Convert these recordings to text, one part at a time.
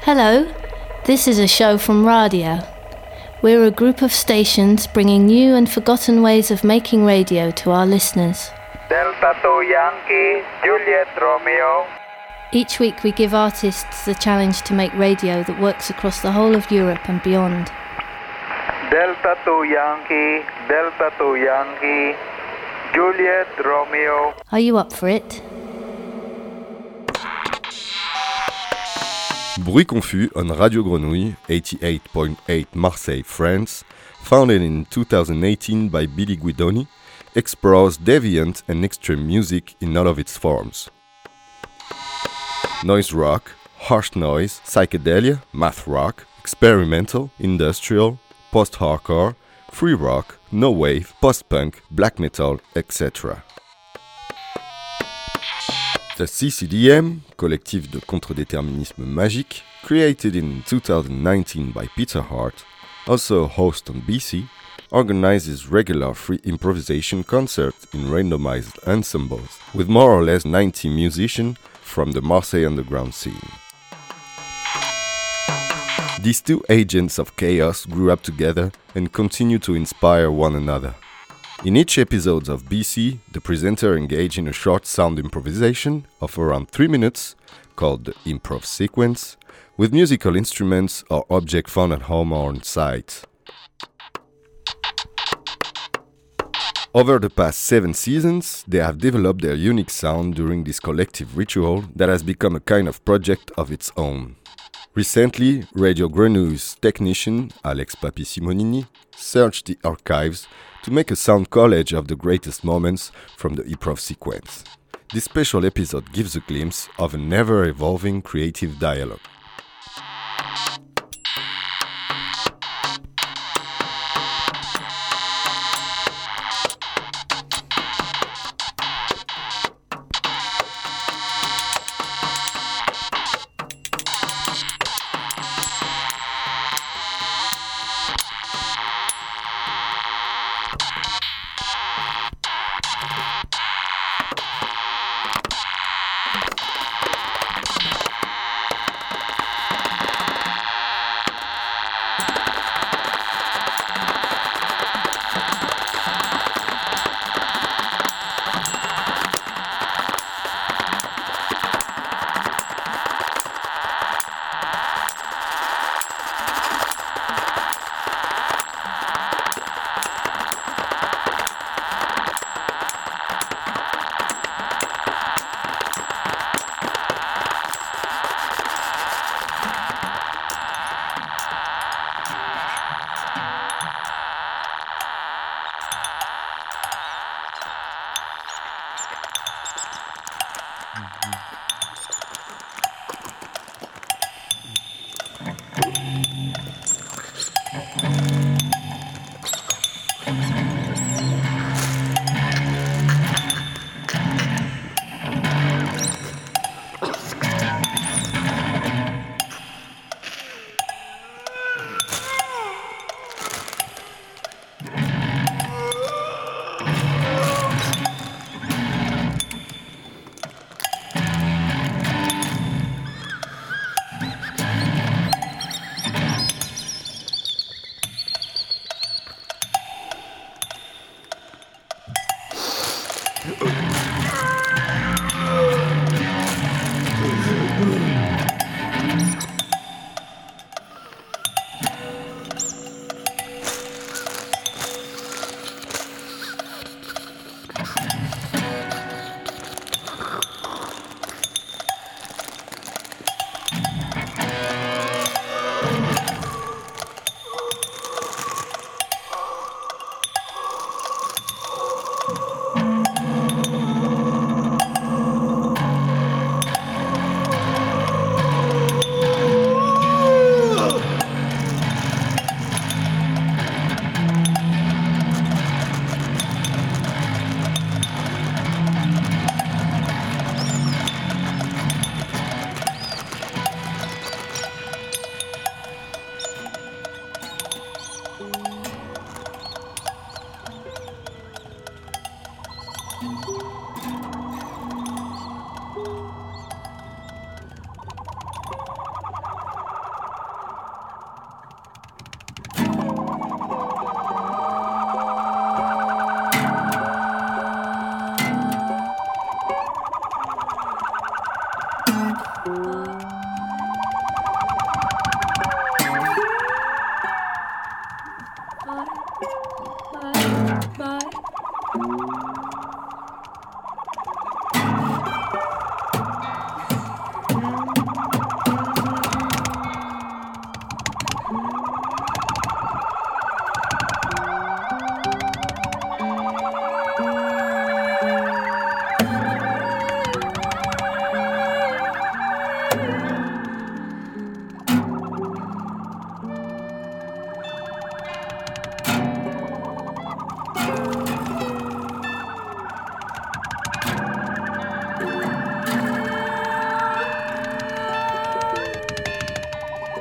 Hello, this is a show from Radio. We're a group of stations bringing new and forgotten ways of making radio to our listeners. Delta 2 Yankee, Juliet Romeo. Each week we give artists the challenge to make radio that works across the whole of Europe and beyond. Delta 2 Yankee, Delta 2 Yankee, Juliet Romeo. Are you up for it? Bruit Confus on Radio Grenouille 88.8 Marseille, France, founded in 2018 by Billy Guidoni, explores deviant and extreme music in all of its forms. Noise rock, harsh noise, psychedelia, math rock, experimental, industrial, post-hardcore, free rock, no wave, post-punk, black metal, etc. The CCDM, collectif de contre-déterminisme magique, created in 2019 by Peter Hart, also a host on BC, organizes regular free improvisation concerts in randomized ensembles, with more or less 90 musicians from the Marseille underground scene. These two agents of chaos grew up together and continue to inspire one another. In each episode of BC, the presenter engaged in a short sound improvisation of around 3 minutes, called the improv sequence, with musical instruments or objects found at home or on site. Over the past 7 seasons, they have developed their unique sound during this collective ritual that has become a kind of project of its own. Recently, Radio Grenouille's technician, Alex Papi Simonini, searched the archives to make a sound collage of the greatest moments from the improv sequence. This special episode gives a glimpse of an ever-evolving creative dialogue.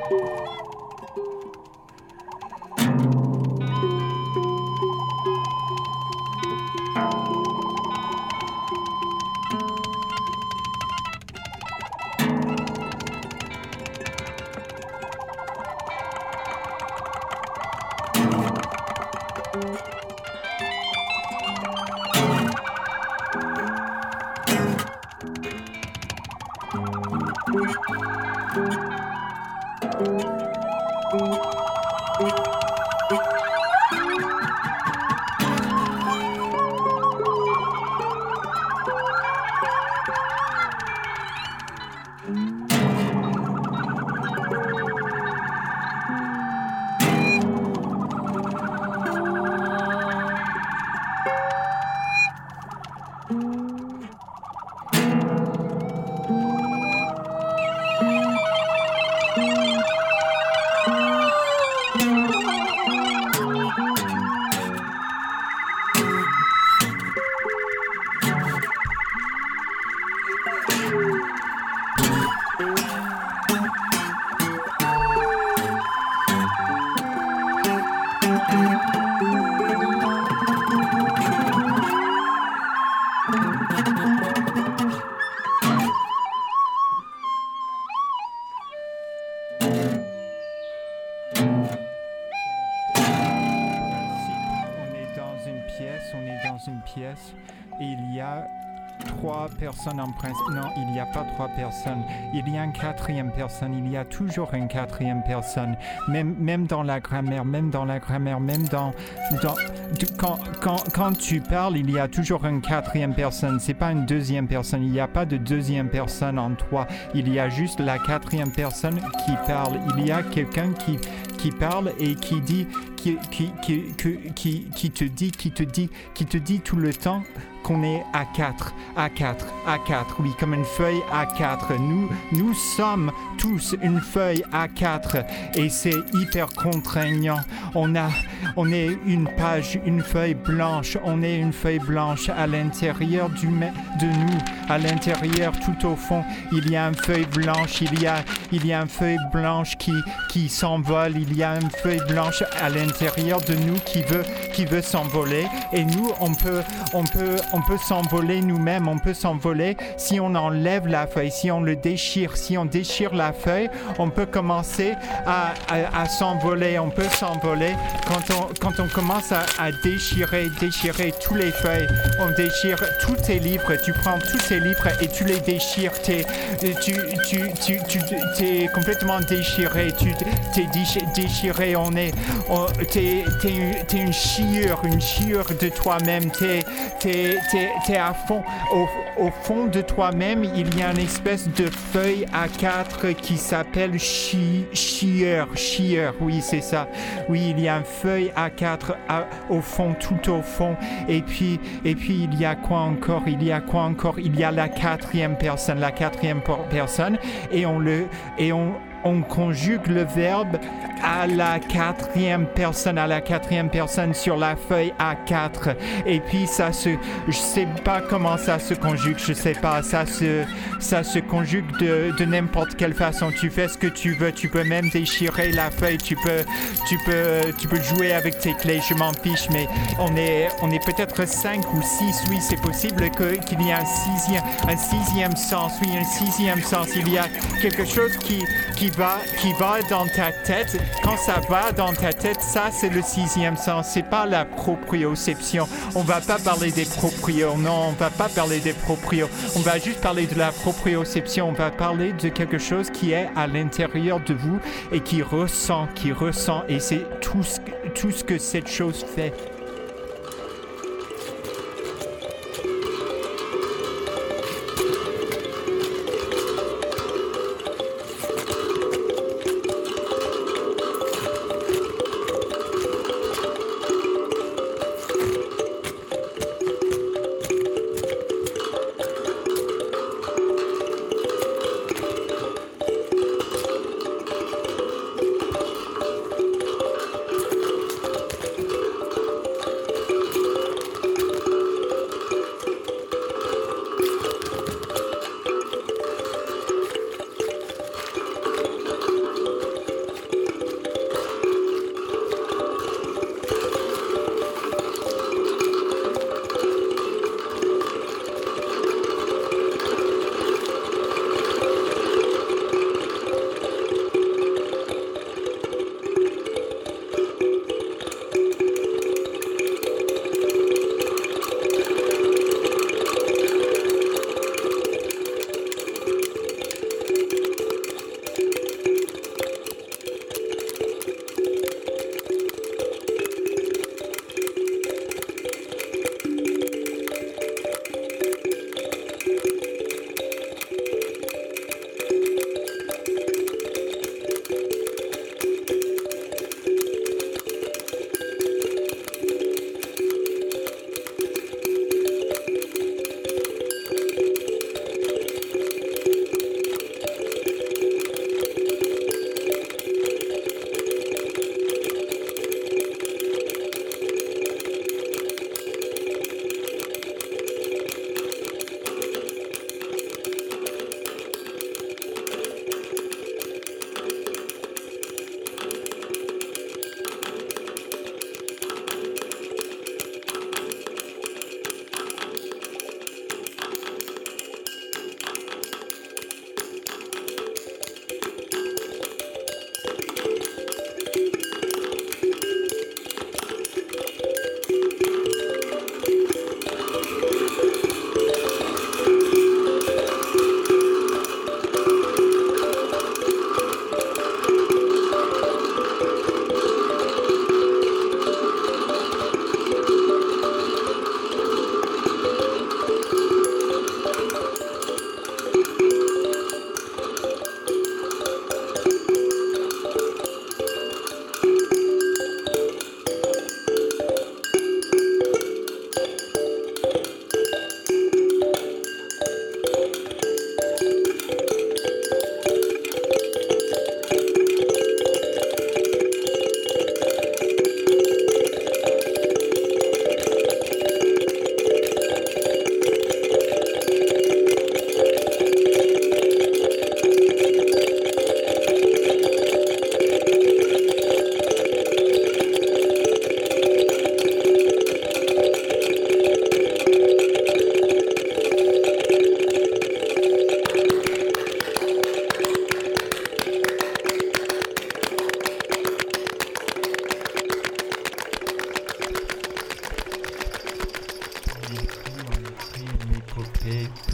Personnes en principe. Non, il n'y a pas 3 personnes. Il y a une 4e personne. Il y a toujours une 4e personne. Même dans la grammaire, quand tu parles, il y a toujours une 4e personne. C'est pas une 2e personne. Il n'y a pas de 2e personne en 3. Il y a juste la 4e personne qui parle. Il y a quelqu'un qui parle et qui dit, qui te dit tout le temps qu'on est à 4, oui, comme une feuille A4. Nous sommes tous une feuille A4 et c'est hyper contraignant. On est une feuille blanche, à l'intérieur de nous, à l'intérieur, tout au fond, il y a une feuille blanche, il y a une feuille blanche qui s'envole, il y a une feuille blanche à l'intérieur de nous qui veut s'envoler et nous, on peut s'envoler nous-mêmes, on peut s'envoler si on enlève la feuille, si on déchire la feuille, on peut commencer à s'envoler, on peut s'envoler quand on commence à déchirer tous les feuilles, on déchire tous tes livres, tu prends tous tes livres et tu les déchires, t'es complètement déchiré, t'es déchiré, t'es une chiure de toi-même, t'es à fond, au fond de toi-même, il y a une espèce de feuille A4 qui s'appelle chieur, oui c'est ça, oui il y a une feuille A4 au fond, tout au fond, et puis il y a quoi encore, il y a la 4e personne, et on conjugue le verbe à la 4e personne sur la feuille A4 et puis je sais pas comment ça se conjugue, ça se conjugue de n'importe quelle façon, tu fais ce que tu veux, tu peux même déchirer la feuille, tu peux jouer avec tes clés, je m'en fiche, mais on est peut-être 5 ou 6, oui c'est possible qu'il y ait un sixième sens, il y a quelque chose qui va dans ta tête. Quand ça va dans ta tête, ça c'est le 6e sens, c'est pas la proprioception. On va pas parler des proprios, non, on va pas parler des proprios. On va juste parler de la proprioception, on va parler de quelque chose qui est à l'intérieur de vous et qui ressent, et c'est tout ce que cette chose fait.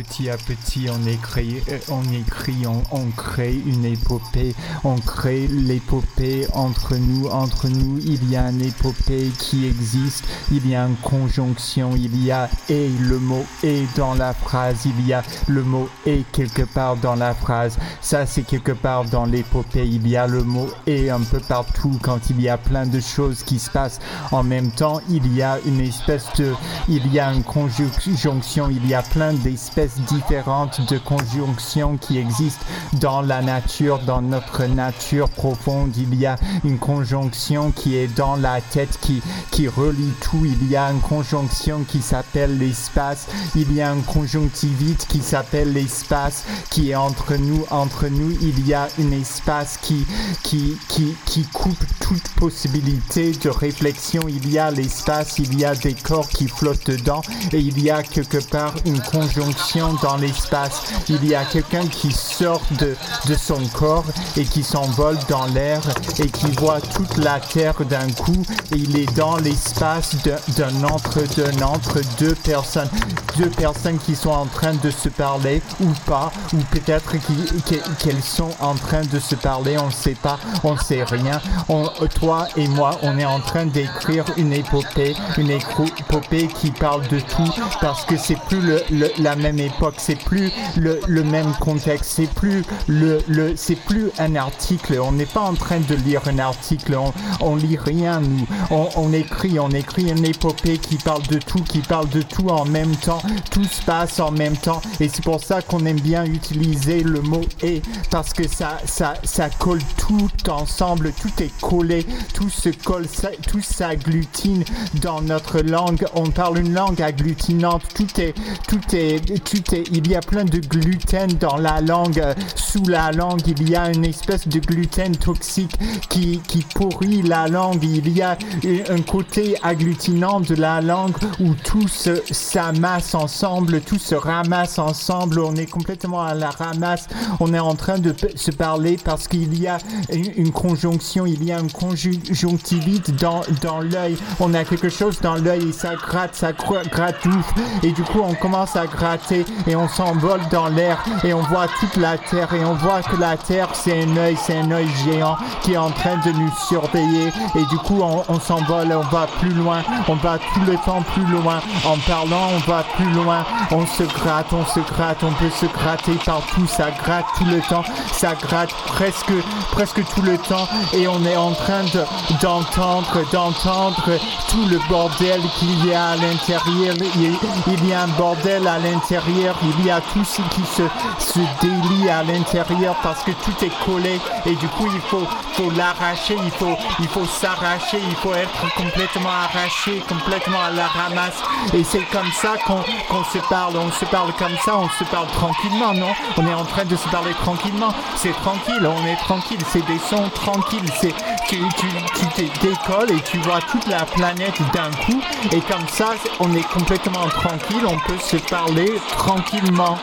petit à petit, on crée une épopée, on crée l'épopée entre nous, il y a une épopée qui existe, il y a une conjonction, il y a et, le mot et dans la phrase, il y a le mot et quelque part dans la phrase, ça c'est quelque part dans l'épopée, il y a le mot et un peu partout quand il y a plein de choses qui se passent en même temps, il y a une conjonction, il y a plein d'espèces différentes de conjonctions qui existent dans la nature, dans notre nature profonde, il y a une conjonction qui est dans la tête qui relie tout, il y a une conjonction qui s'appelle l'espace, il y a une conjonctivite qui s'appelle l'espace qui est entre nous, il y a un espace qui coupe toute possibilité de réflexion, il y a l'espace, il y a des corps qui flottent dedans et il y a quelque part une conjonction dans l'espace, il y a quelqu'un qui sort de son corps et qui s'envole dans l'air et qui voit toute la terre d'un coup et il est dans l'espace entre deux personnes qui sont en train de se parler ou pas, ou peut-être qu'elles sont en train de se parler, on ne sait pas, on ne sait rien, toi et moi on est en train d'écrire une épopée qui parle de tout parce que c'est plus la même époque, c'est plus le même contexte, c'est plus un article, on n'est pas en train de lire un article, on lit rien nous, on écrit une épopée qui parle de tout en même temps, tout se passe en même temps et c'est pour ça qu'on aime bien utiliser le mot et parce que ça colle tout ensemble, tout est collé, tout se colle, tout s'agglutine dans notre langue, on parle une langue agglutinante, il y a plein de gluten dans la langue, sous la langue, il y a une espèce de gluten toxique qui pourrit la langue, il y a un côté agglutinant de la langue où tout s'amasse ensemble, tout se ramasse ensemble, on est complètement à la ramasse, on est en train de se parler parce qu'il y a une conjonction, il y a une conjonctivite dans l'œil, on a quelque chose dans l'œil et ça gratte ouf et du coup on commence à gratter et on s'envole dans l'air et on voit toute la terre et on voit que la terre c'est un œil géant qui est en train de nous surveiller et du coup on s'envole, on va plus loin, on va tout le temps plus loin, en parlant on va plus loin, on se gratte, on peut se gratter partout, ça gratte tout le temps, ça gratte presque tout le temps et on est en train d'entendre tout le bordel qu'il y a à l'intérieur, il y a un bordel à l'intérieur, il y a tout ce qui se délie à l'intérieur parce que tout est collé et du coup il faut l'arracher, il faut s'arracher, il faut être complètement arraché, complètement à la ramasse et c'est comme ça qu'on se parle, on se parle comme ça, on se parle tranquillement, non? On est en train de se parler tranquillement, c'est tranquille, on est tranquille, c'est des sons tranquilles, c'est tu te décolles et tu vois toute la planète d'un coup et comme ça on est complètement tranquille, on peut se parler tranquillement.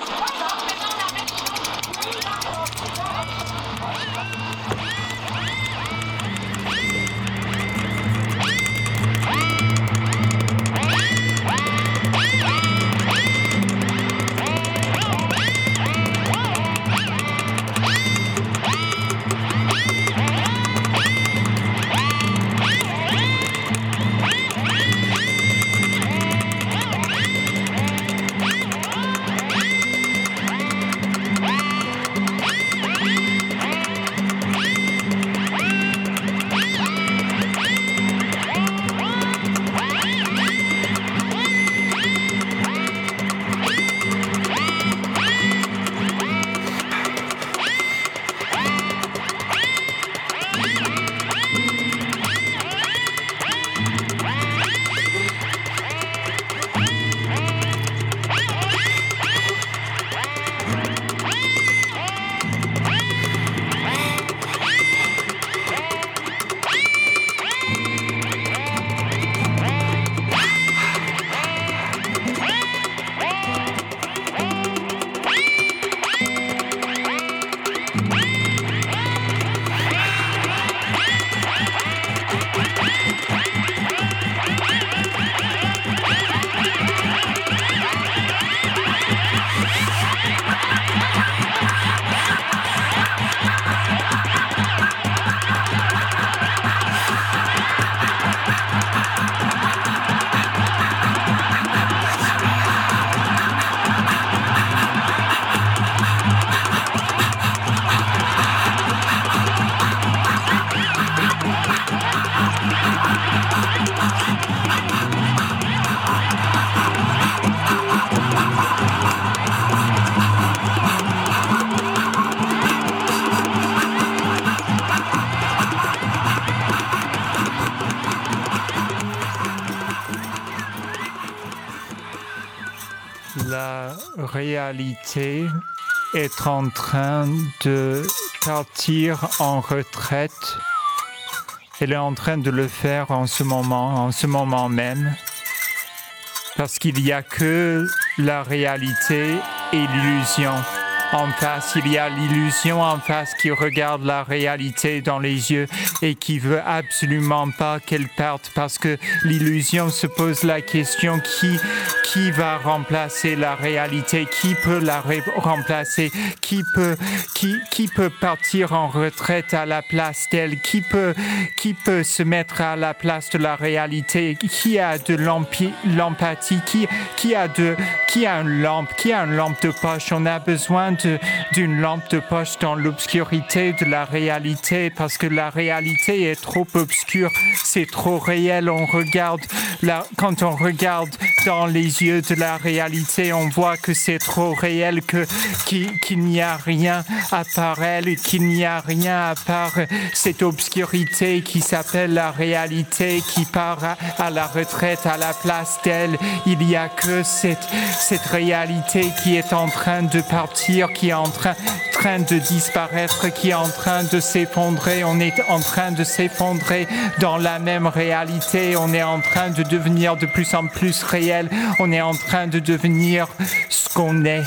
La réalité est en train de partir en retraite. Elle est en train de le faire en ce moment même. Parce qu'il n'y a que la réalité et l'illusion. En face, il y a l'illusion en face qui regarde la réalité dans les yeux et qui veut absolument pas qu'elle parte parce que l'illusion se pose la question qui va remplacer la réalité, qui peut la remplacer, qui peut partir en retraite à la place d'elle, qui peut se mettre à la place de la réalité, qui a de l'empathie, qui a une lampe de poche. On a besoin d'une lampe de poche dans l'obscurité de la réalité parce que la réalité est trop obscure, c'est trop réel. Quand on regarde dans les yeux de la réalité, on voit que c'est trop réel, qu'il n'y a rien à part elle, qu'il n'y a rien à part cette obscurité qui s'appelle la réalité, qui part à la retraite à la place d'elle. Il n'y a que cette réalité qui est en train de partir, qui est en train de disparaître, qui est en train de s'effondrer. On est en train de s'effondrer dans la même réalité. On est en train de devenir de plus en plus réel. On est en train de devenir ce qu'on est.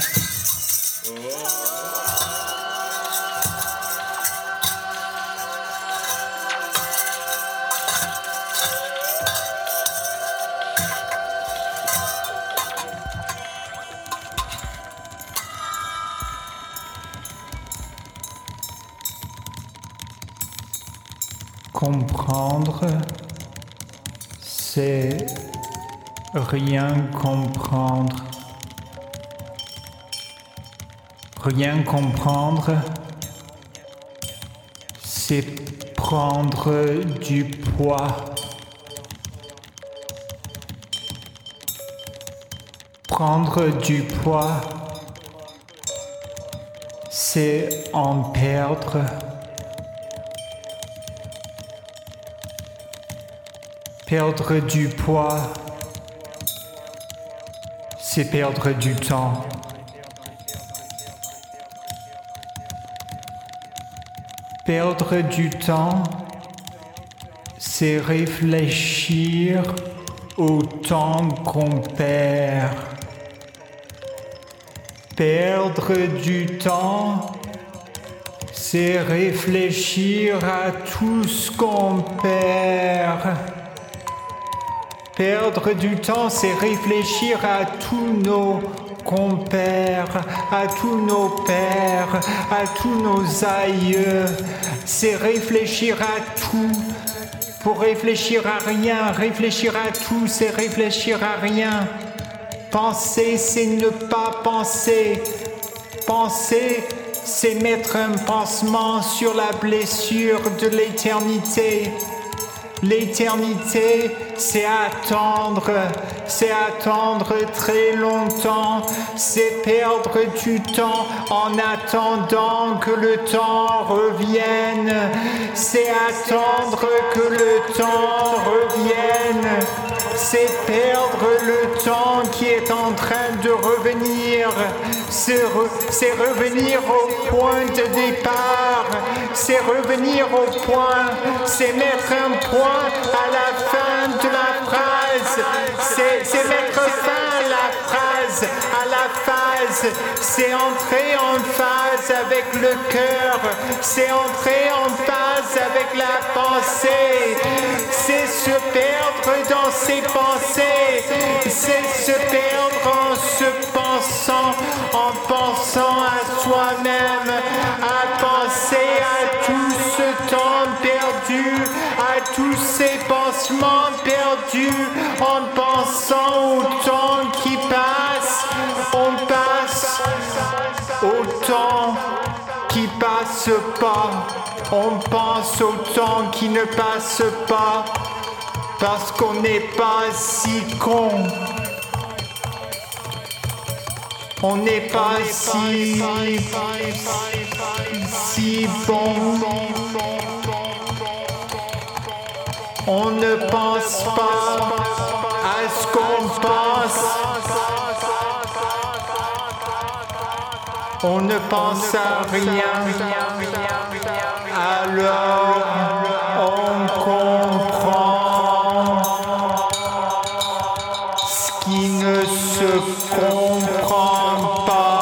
Comprendre, c'est rien comprendre. Rien comprendre, c'est prendre du poids. Prendre du poids, c'est en perdre. Perdre du poids, c'est perdre du temps. Perdre du temps, c'est réfléchir au temps qu'on perd. Perdre du temps, c'est réfléchir à tout ce qu'on perd. Perdre du temps, c'est réfléchir à tous nos compères, à tous nos pères, à tous nos aïeux. C'est réfléchir à tout pour réfléchir à rien. Réfléchir à tout, c'est réfléchir à rien. Penser, c'est ne pas penser. Penser, c'est mettre un pansement sur la blessure de l'éternité. L'éternité, c'est attendre très longtemps, c'est perdre du temps en attendant que le temps revienne, c'est attendre que le temps revienne, c'est perdre le temps qui est en train de revenir, c'est revenir au point de départ, c'est revenir au point, c'est mettre un point à la fin de la phrase, c'est mettre fin à la phase, c'est entrer en phase avec le cœur, c'est entrer en phase avec la pensée, c'est se perdre dans ses pensées, c'est se perdre en pensant à soi-même, à penser à tout ce temps perdu, à tous ces pansements perdus, en pensant au temps qui passe, on passe au temps qui passe pas, on pense au temps qui ne passe pas, parce qu'on n'est pas si con. On n'est pas si bon. On ne pense pas à ce qu'on pense. on ne pense à rien, alors on comprend ce qui ne se comprend pas.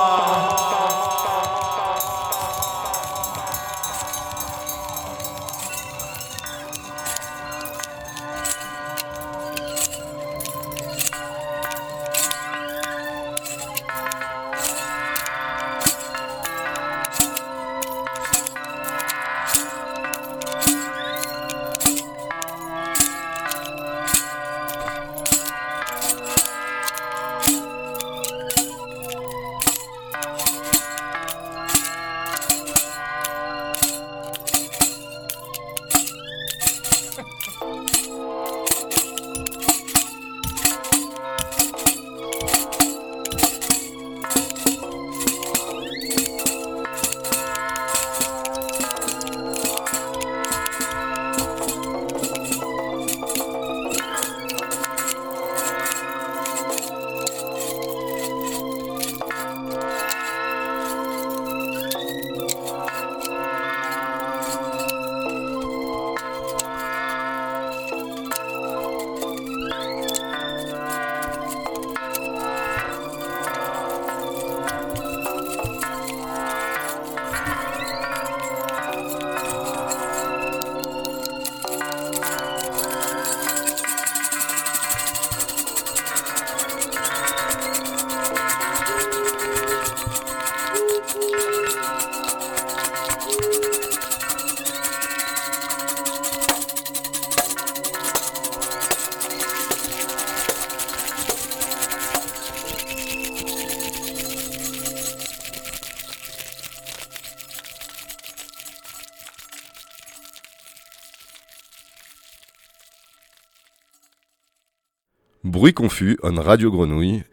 Bruit Confus on Radio Grenouille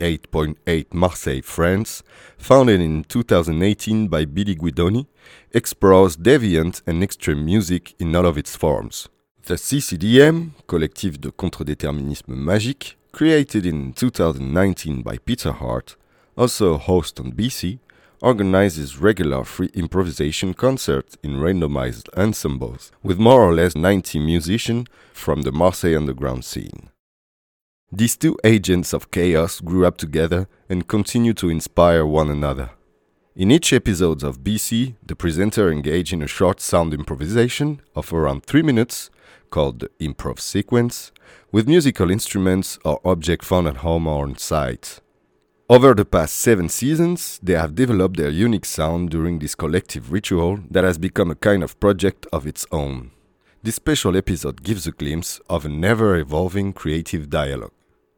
88.8 Marseille, France, founded in 2018 by Billy Guidoni, explores deviant and extreme music in all of its forms. The CCDM, collectif de contre-déterminisme magique, created in 2019 by Peter Hart, also a host on BC, organizes regular free improvisation concerts in randomized ensembles with more or less 90 musicians from the Marseille underground scene. These two agents of chaos grew up together and continue to inspire one another. In each episode of BC, the presenter engaged in a short sound improvisation of around 3 minutes, called the improv sequence, with musical instruments or objects found at home or on site. Over the past 7 seasons, they have developed their unique sound during this collective ritual that has become a kind of project of its own. This special episode gives a glimpse of an ever-evolving creative dialogue.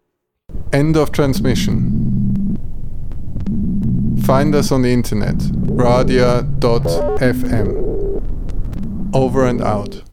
End of transmission. Find us on the internet, radia.fm. Over and out.